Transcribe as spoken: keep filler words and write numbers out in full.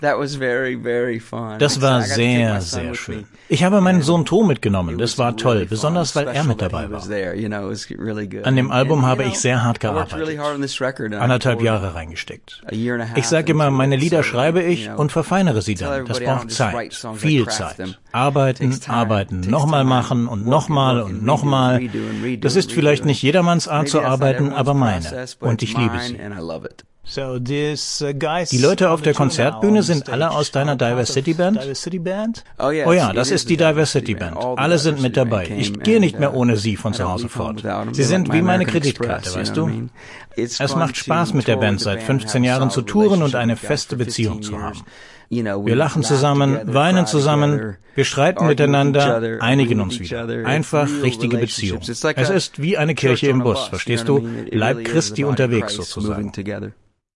Das war sehr, sehr schön. Ich habe meinen Sohn Tom mitgenommen. Das war toll, besonders weil er mit dabei war. An dem Album habe ich sehr hart gearbeitet. Anderthalb Jahre reingesteckt. Ich sage immer, meine Lieder schreibe ich und verfeinere sie dann. Das braucht Zeit, viel Zeit. Arbeiten, arbeiten, nochmal machen und nochmal und nochmal. Das ist vielleicht nicht jedermanns Art zu arbeiten, aber meine. Und ich liebe sie. Die Leute auf der Konzertbühne sind alle aus deiner Diversity Band? Oh ja, das ist die Diversity Band. Alle sind mit dabei. Ich gehe nicht mehr ohne sie von zu Hause fort. Sie sind wie meine Kreditkarte, weißt du? Es macht Spaß, mit der Band seit fünfzehn Jahren zu touren und eine feste Beziehung zu haben. Wir lachen zusammen, weinen zusammen, wir streiten miteinander, einigen uns wieder. Einfach richtige Beziehung. Es ist wie eine Kirche im Bus, verstehst du? Leib Christi unterwegs sozusagen.